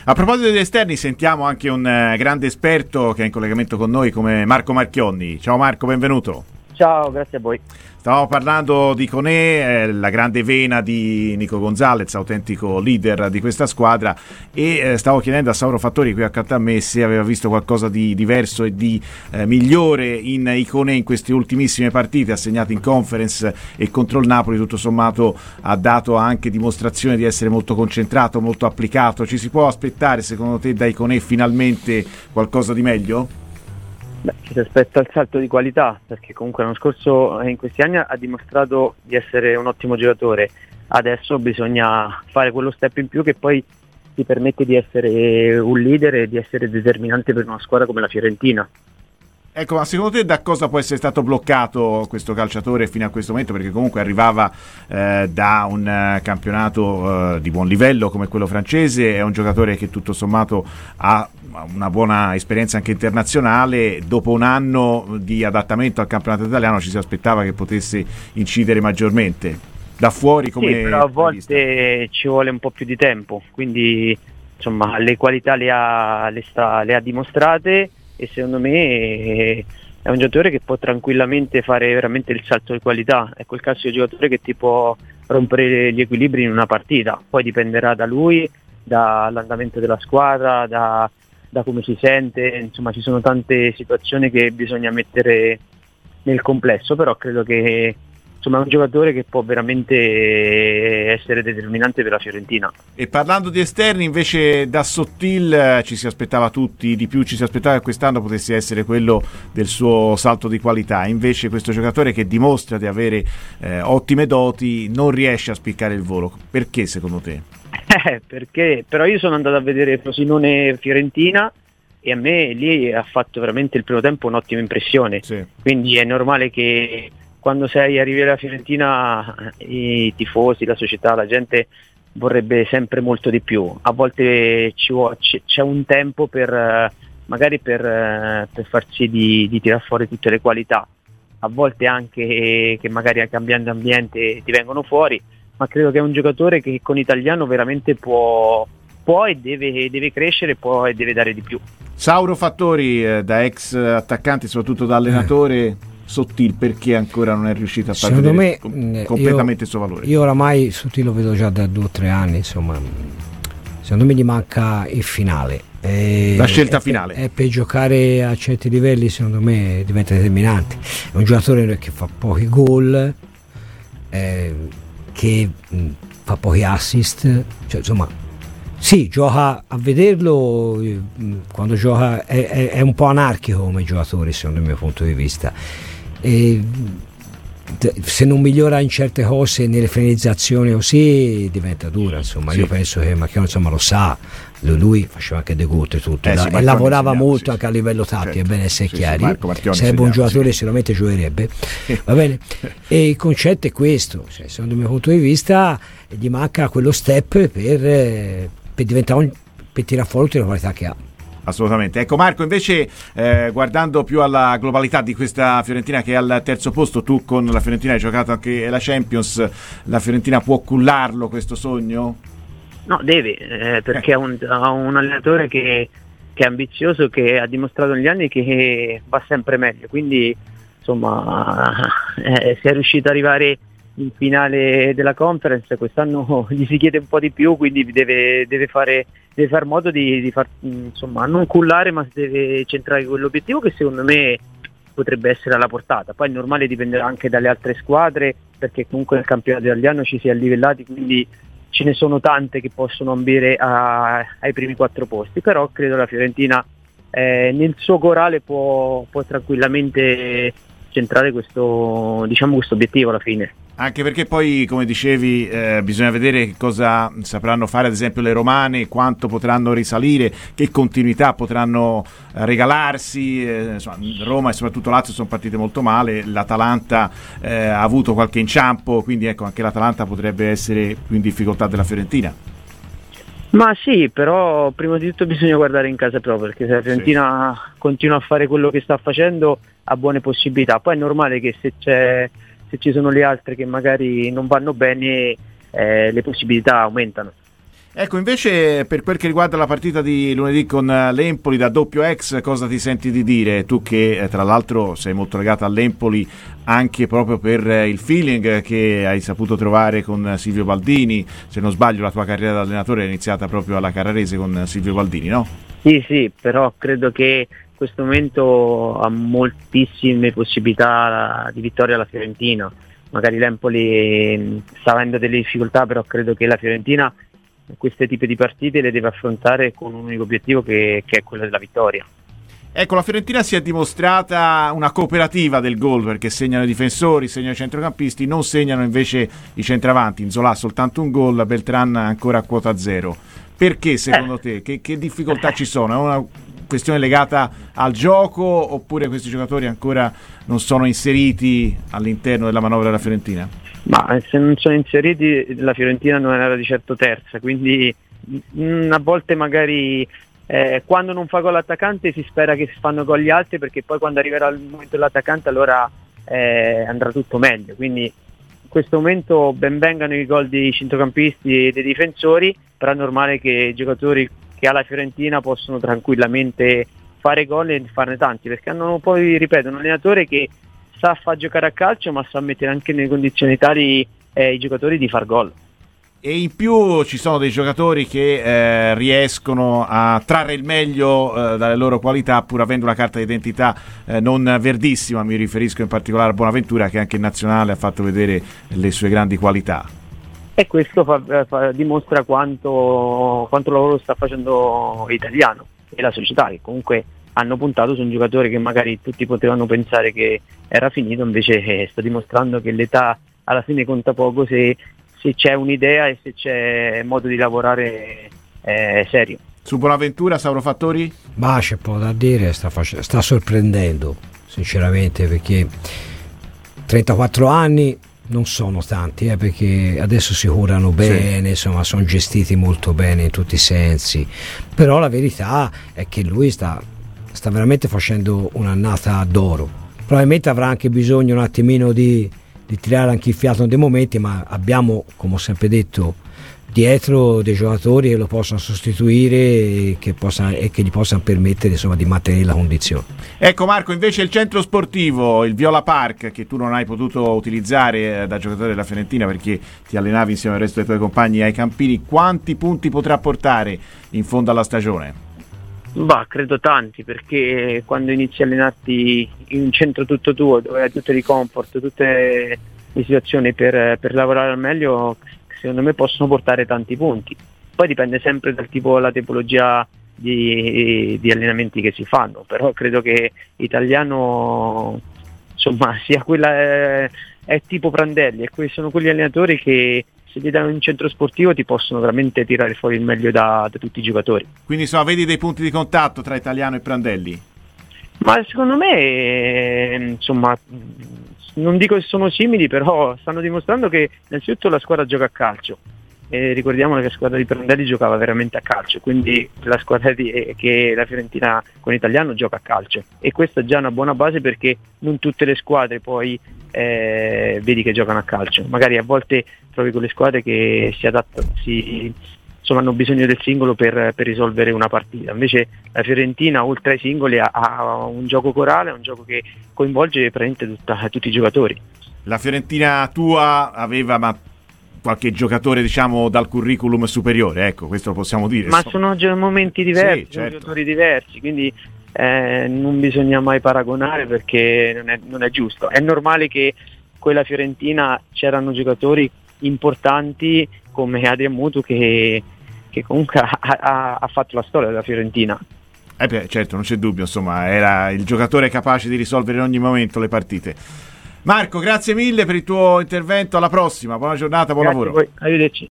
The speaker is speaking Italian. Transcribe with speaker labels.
Speaker 1: A proposito degli esterni, sentiamo anche un grande esperto che è in collegamento con noi come Marco Marchionni. Ciao Marco, benvenuto.
Speaker 2: Ciao, grazie a voi.
Speaker 1: Stavamo parlando di Koné, la grande vena di Nico Gonzalez, autentico leader di questa squadra, e stavo chiedendo a Sauro Fattori qui accanto a me se aveva visto qualcosa di diverso e di migliore in Koné in queste ultimissime partite assegnate in Conference, e contro il Napoli tutto sommato ha dato anche dimostrazione di essere molto concentrato, molto applicato. Ci si può aspettare secondo te dai Koné finalmente qualcosa di meglio?
Speaker 2: Beh, ci si aspetta il salto di qualità, perché comunque l'anno scorso in questi anni ha dimostrato di essere un ottimo giocatore. Adesso bisogna fare quello step in più che poi ti permette di essere un leader e di essere determinante per una squadra come la Fiorentina.
Speaker 1: Ecco, ma secondo te da cosa può essere stato bloccato questo calciatore fino a questo momento? Perché comunque arrivava da un campionato di buon livello come quello francese, è un giocatore che tutto sommato ha una buona esperienza anche internazionale. Dopo un anno di adattamento al campionato italiano ci si aspettava che potesse incidere maggiormente. Da fuori come...
Speaker 2: Sì, però a volte ci vuole un po' più di tempo, quindi insomma le qualità le ha dimostrate, e secondo me è un giocatore che può tranquillamente fare veramente il salto di qualità. È quel classico giocatore che ti può rompere gli equilibri in una partita, poi dipenderà da lui, dall'andamento della squadra, da come si sente, insomma ci sono tante situazioni che bisogna mettere nel complesso, però credo che insomma è un giocatore che può veramente essere determinante per la Fiorentina.
Speaker 1: E parlando di esterni, invece, da Sottil ci si aspettava tutti di più, ci si aspettava che quest'anno potesse essere quello del suo salto di qualità. Invece questo giocatore che dimostra di avere ottime doti non riesce a spiccare il volo. Perché secondo te?
Speaker 2: Perché però io sono andato a vedere Frosinone Fiorentina e a me lì ha fatto veramente il primo tempo un'ottima impressione,
Speaker 1: sì.
Speaker 2: Quindi è normale che quando arrivi alla Fiorentina i tifosi, la società, la gente vorrebbe sempre molto di più. A volte c'è un tempo per magari per far sì di tirar fuori tutte le qualità, a volte anche che magari cambiando ambiente ti vengono fuori, ma credo che è un giocatore che con Italiano veramente può e deve crescere, può e deve dare di più.
Speaker 1: Sauro Fattori, da ex attaccante, soprattutto da allenatore, Sottil perché ancora non è riuscito a far vedere completamente il suo valore?
Speaker 3: Io oramai Sottil lo vedo già da 2 o 3 anni, insomma, secondo me gli manca il finale.
Speaker 1: La scelta finale.
Speaker 3: Per giocare a certi livelli secondo me diventa determinante. È un giocatore che fa pochi gol, che fa pochi assist, cioè, insomma sì, gioca, a vederlo quando gioca è un po' anarchico come giocatore secondo il mio punto di vista, e se non migliora in certe cose, nelle finalizzazioni così, diventa dura, insomma. Sì. Io penso che Marchionni insomma lo sa, lui faceva anche dei gol e tutto, e lavorava molto anche a livello tattico, certo. È bene essere chiari, sarebbe un giocatore sicuramente giocherebbe, va bene, e il concetto è questo, cioè, secondo il mio punto di vista gli manca quello step per diventare per tirare fuori tutte le qualità che ha.
Speaker 1: Assolutamente. Ecco Marco, invece guardando più alla globalità di questa Fiorentina che è al terzo posto, tu con la Fiorentina hai giocato anche la Champions, la Fiorentina può cullarlo questo sogno?
Speaker 2: No, deve, perché ha un allenatore che è ambizioso, che ha dimostrato negli anni che va sempre meglio, quindi insomma se è riuscito ad arrivare in finale della Conference, quest'anno gli si chiede un po' di più, quindi deve far modo di far, insomma, non cullare, ma deve centrare quell'obiettivo che secondo me potrebbe essere alla portata. Poi è normale, dipenderà anche dalle altre squadre, perché comunque nel campionato italiano ci si è livellati, quindi ce ne sono tante che possono ambire ai primi 4 posti, però credo la Fiorentina nel suo corale può tranquillamente centrare questo obiettivo alla fine.
Speaker 1: Anche perché poi, come dicevi, bisogna vedere che cosa sapranno fare ad esempio le romane, quanto potranno risalire, che continuità potranno regalarsi. Insomma, Roma e soprattutto Lazio sono partite molto male, l'Atalanta ha avuto qualche inciampo, quindi ecco, anche l'Atalanta potrebbe essere più in difficoltà della Fiorentina.
Speaker 2: Ma sì, però prima di tutto bisogna guardare in casa propria, perché se la Fiorentina continua a fare quello che sta facendo ha buone possibilità. Poi è normale che se ci sono le altre che magari non vanno bene, le possibilità aumentano.
Speaker 1: Ecco, invece per quel che riguarda la partita di lunedì con l'Empoli da doppio ex, cosa ti senti di dire? Tu che tra l'altro sei molto legato all'Empoli anche proprio per il feeling che hai saputo trovare con Silvio Baldini. Se non sbaglio la tua carriera da allenatore è iniziata proprio alla Carrarese con Silvio Baldini, no?
Speaker 2: Sì, però credo che in questo momento ha moltissime possibilità di vittoria alla Fiorentina. Magari l'Empoli sta avendo delle difficoltà, però credo che la Fiorentina questi tipi di partite le deve affrontare con un unico obiettivo che è quello della vittoria.
Speaker 1: Ecco, la Fiorentina si è dimostrata una cooperativa del gol, perché segnano i difensori, segnano i centrocampisti, non segnano invece i centravanti. Nzola soltanto un gol, Beltran ancora a quota zero. Perché secondo te? Che difficoltà ci sono? È una questione legata al gioco oppure questi giocatori ancora non sono inseriti all'interno della manovra della Fiorentina?
Speaker 2: Ma se non sono inseriti la Fiorentina non era di certo terza, quindi a volte magari quando non fa gol l'attaccante si spera che si fanno gol gli altri, perché poi quando arriverà il momento dell'attaccante allora andrà tutto meglio. Quindi in questo momento ben vengano i gol dei centrocampisti e dei difensori, però è normale che i giocatori che ha la Fiorentina possono tranquillamente fare gol e farne tanti, perché hanno poi, ripeto, un allenatore che sa far giocare a calcio ma sa mettere anche nelle condizioni tali i giocatori di far gol.
Speaker 1: E in più ci sono dei giocatori che riescono a trarre il meglio dalle loro qualità, pur avendo una carta d'identità non verdissima. Mi riferisco in particolare a Bonaventura, che anche in nazionale ha fatto vedere le sue grandi qualità.
Speaker 2: E questo dimostra quanto lavoro sta facendo l'italiano e la società, che comunque hanno puntato su un giocatore che magari tutti potevano pensare che era finito, invece sta dimostrando che l'età alla fine conta poco se c'è un'idea e se c'è modo di lavorare serio.
Speaker 1: Su Bonaventura, Sauro Fattori?
Speaker 3: Ma c'è poco da dire, sta sorprendendo sinceramente, perché 34 anni non sono tanti, perché adesso si curano bene, sì. Insomma sono gestiti molto bene in tutti i sensi, però la verità è che lui sta veramente facendo un'annata d'oro. Probabilmente avrà anche bisogno un attimino di tirare anche il fiato in dei momenti, ma abbiamo, come ho sempre detto, dietro dei giocatori che lo possano sostituire e che gli possano permettere, insomma, di mantenere la condizione.
Speaker 1: Ecco Marco, invece il centro sportivo, il Viola Park, che tu non hai potuto utilizzare da giocatore della Fiorentina perché ti allenavi insieme al resto dei tuoi compagni ai Campini, quanti punti potrà portare in fondo alla stagione?
Speaker 2: Credo tanti, perché quando inizi a allenarti in un centro tutto tuo, dove hai tutti i comfort, tutte le situazioni per lavorare al meglio, secondo me possono portare tanti punti. Poi dipende sempre dal tipo, la tipologia di allenamenti che si fanno, però credo che l'italiano, insomma, sia quella è tipo Prandelli, e sono quegli allenatori che se gli danno un centro sportivo ti possono veramente tirare fuori il meglio da tutti i giocatori.
Speaker 1: Quindi vedi dei punti di contatto tra Italiano e Prandelli?
Speaker 2: Ma secondo me, insomma, non dico che sono simili, però stanno dimostrando che innanzitutto la squadra gioca a calcio. Ricordiamo che la squadra di Prandelli giocava veramente a calcio, quindi la squadra che la Fiorentina con l'Italiano gioca a calcio, e questa è già una buona base, perché non tutte le squadre poi vedi che giocano a calcio. Magari a volte trovi quelle squadre che si adattano, hanno bisogno del singolo per risolvere una partita. Invece la Fiorentina, oltre ai singoli, ha un gioco corale, un gioco che coinvolge praticamente tutti i giocatori.
Speaker 1: La Fiorentina tua aveva qualche giocatore, diciamo, dal curriculum superiore, ecco, questo lo possiamo dire.
Speaker 2: Ma sono momenti diversi,
Speaker 1: sì, certo.
Speaker 2: Giocatori diversi, quindi non bisogna mai paragonare, perché non è giusto. È normale che quella Fiorentina c'erano giocatori importanti come Adrian Mutu che comunque ha fatto la storia della Fiorentina.
Speaker 1: Certo, non c'è dubbio, insomma, era il giocatore capace di risolvere in ogni momento le partite. Marco, grazie mille per il tuo intervento, alla prossima, buona giornata, buon lavoro.
Speaker 2: Grazie a voi, arrivederci.